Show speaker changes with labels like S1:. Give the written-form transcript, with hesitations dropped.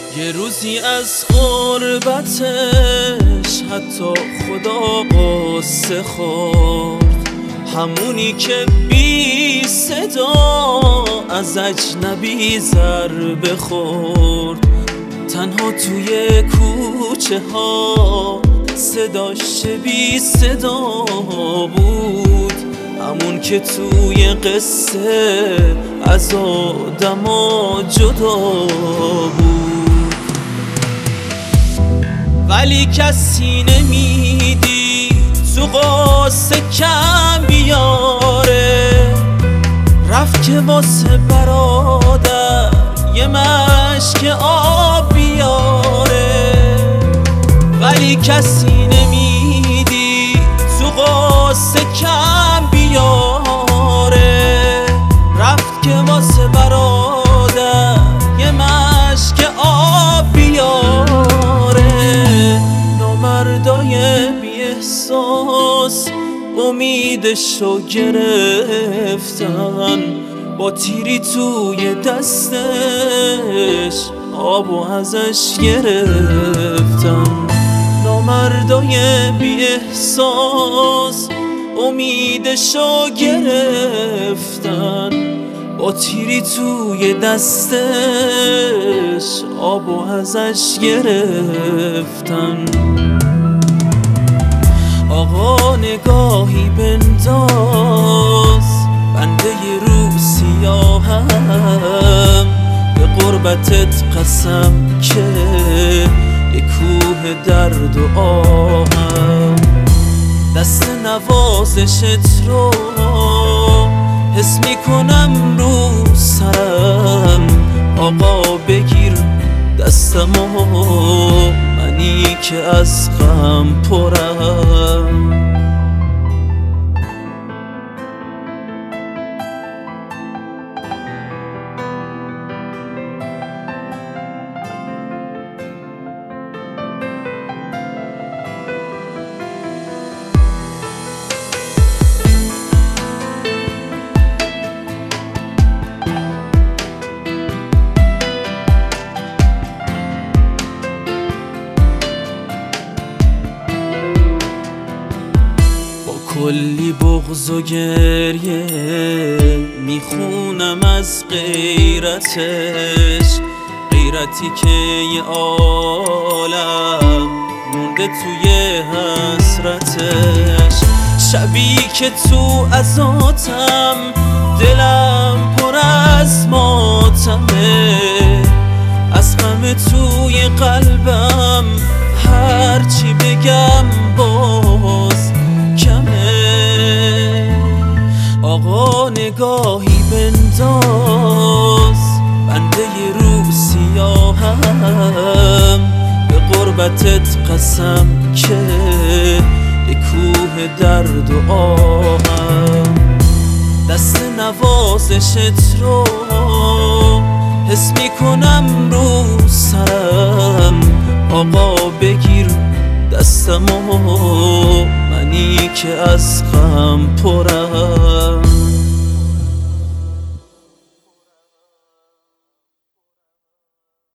S1: یه روزی از غربتش حتی خدا قصه خورد، همونی که بی صدا از اجنبی ضربه خورد. تنها توی کوچه ها صداش بی صدا بود، همون که توی قصه از آدما جدا بود. ولی کسی نمیدید تو قصه کم بیاره، رفت که واسه برادر یه مشک آب بیاره. ولی کسی نمیدید تو قصه کم بیاره، رفت که واسه برادر یه مشک آب بیاره. نامردای بی احساس امیدشو گرفتن، با تیری توی دستش آبو ازش گرفتن. نامردای بی احساس امیدشو گرفتن، با تیری توی دستش آبو ازش گرفتن. آقا نگاهی بنداز، بنده یه رو سیاهم، به قربتت قسم که یه کوه درد و آهم. دست نوازشت رو حس میکنم رو سرم، آقا بگیر دستمو، منی که از غم پرم. کلی بغض و گریه میخونم از غیرتش، غیرتی که یه عالم مونده توی حسرتش. شبی که تو عزاتم دلم پر از ماتمه، از غم توی قلبم هرچی بگم باز کمه. آقا نگاهی بنداز، بنده یه رو سیاهم، به قربتت قسم که یه کوه درد و آهم. دست نوازشت رو حس میکنم رو سرم، آقا بگیر دستمو، منی که از غم پرم.